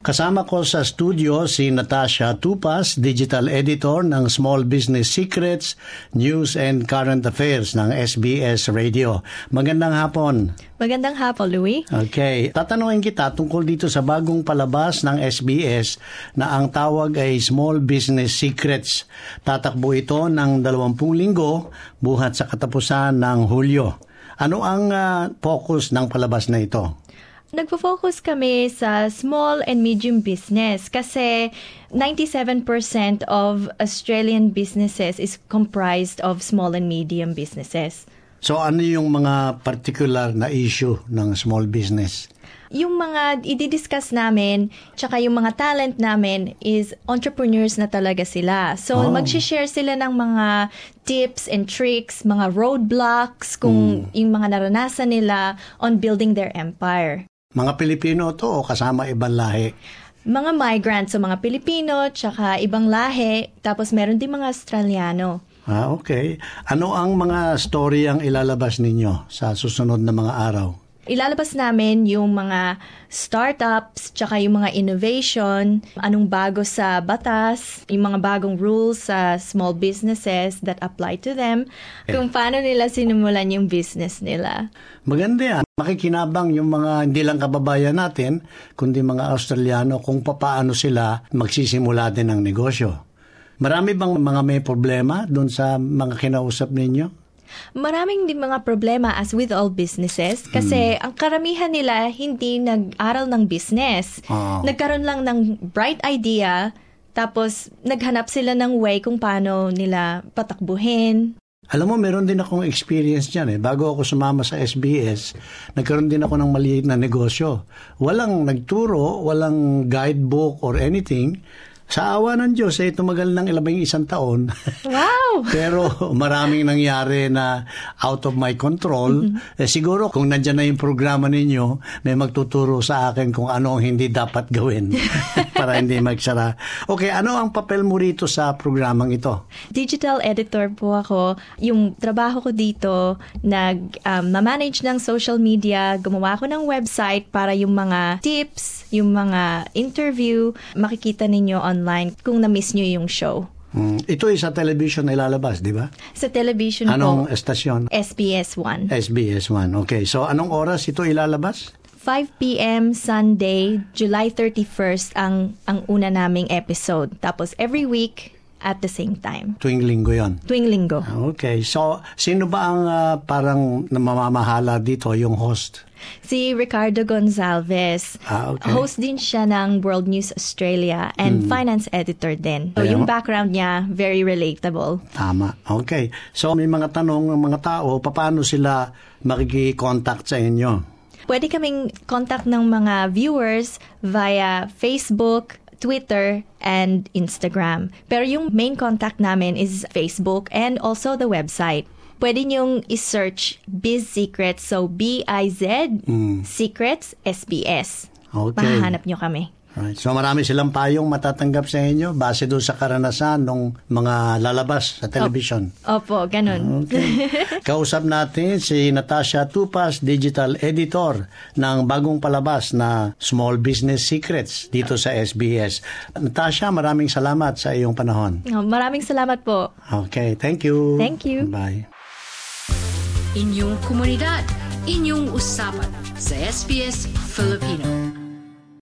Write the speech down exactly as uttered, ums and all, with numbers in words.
Kasama ko sa studio si Natasha Tupas, Digital Editor ng Small Business Secrets, News and Current Affairs ng S B S Radio. Magandang hapon. Magandang hapon, Louie. Okay. Tatanungin kita tungkol dito sa bagong palabas ng S B S na ang tawag ay Small Business Secrets. Tatakbo ito ng dalawampung linggo buhat sa katapusan ng Hulyo. Ano ang uh, focus ng palabas na ito? Nagpo-focus kami sa small and medium business kasi ninety-seven percent of Australian businesses is comprised of small and medium businesses. So ano yung mga particular na issue ng small business? Yung mga i-discuss namin, tsaka yung mga talent namin is entrepreneurs na talaga sila. So, oh. mag-share sila ng mga tips and tricks, mga roadblocks, kung mm. yung mga naranasan nila on building their empire. Mga Pilipino to o kasama ibang lahi? Mga migrants, so mga Pilipino, tsaka ibang lahi, tapos meron din mga Australiano. Ah, okay. Ano ang mga story ang ilalabas ninyo sa susunod na mga araw? Ilalabas namin yung mga startups, tsaka yung mga innovation, anong bago sa batas, yung mga bagong rules sa small businesses that apply to them, eh. kung paano nila sinimulan yung business nila. Maganda yan. Makikinabang yung mga hindi lang kababayan natin, kundi mga Australiano kung paano sila magsisimula din ng negosyo. Marami bang mga may problema doon sa mga kinausap ninyo? Maraming din mga problema as with all businesses kasi hmm. ang karamihan nila hindi nag-aral ng business. Oh. Nagkaroon lang ng bright idea tapos naghanap sila ng way kung paano nila patakbuhin. Alam mo, meron din akong experience dyan eh. Bago ako sumama sa S B S, nagkaroon din ako ng maliit na negosyo. Walang nagturo, walang guidebook or anything. Sa awa ng Diyos, eh, tumagal ng ilabing isang taon. Wow! Pero maraming nangyari na out of my control. Mm-hmm. Eh, siguro kung nandyan na yung programa ninyo, may magtuturo sa akin kung ano ang hindi dapat gawin para hindi magsara. Okay, ano ang papel mo rito sa programang ito? Digital editor po ako. Yung trabaho ko dito, nag-manage um, ng social media, gumawa ako ng website para yung mga tips, yung mga interview, makikita ninyo online kung na-miss nyo yung show. Hmm. Ito ay sa television na ilalabas, di ba? Sa television Anong po. Anong estasyon? S B S one. S B S one, okay. So, anong oras ito ilalabas? five p.m. Sunday, July thirty-first ang ang una naming episode. Tapos every week at the same time. Tuwing linggo yon? Tuwing linggo. Okay. So, sino ba ang uh, parang namamahala dito, yung host? Si Ricardo Gonzalez. Ah, okay. Host din siya ng World News Australia and hmm. finance editor din. So, yung background niya, very relatable. Tama. Okay. So, may mga tanong ng mga tao, paano sila makiki-contact sa inyo? Pwede kaming contact ng mga viewers via Facebook, Twitter, and Instagram. Pero yung main contact namin is Facebook and also the website. Pwede niyong i-search Biz Secrets, so B I Z, mm. Secrets, S B S. Okay. Mahahanap niyo kami. Right. So marami silang payong matatanggap sa inyo base doon sa karanasan ng mga lalabas sa television. Opo, ganun. Okay. Kausap natin si Natasha Tupas, Digital Editor ng bagong palabas na Small Business Secrets dito sa S B S. Natasha, maraming salamat sa iyong panahon. Maraming salamat po. Okay, thank you. Thank you. Bye. Inyong komunidad, inyong usapan sa S B S Filipino.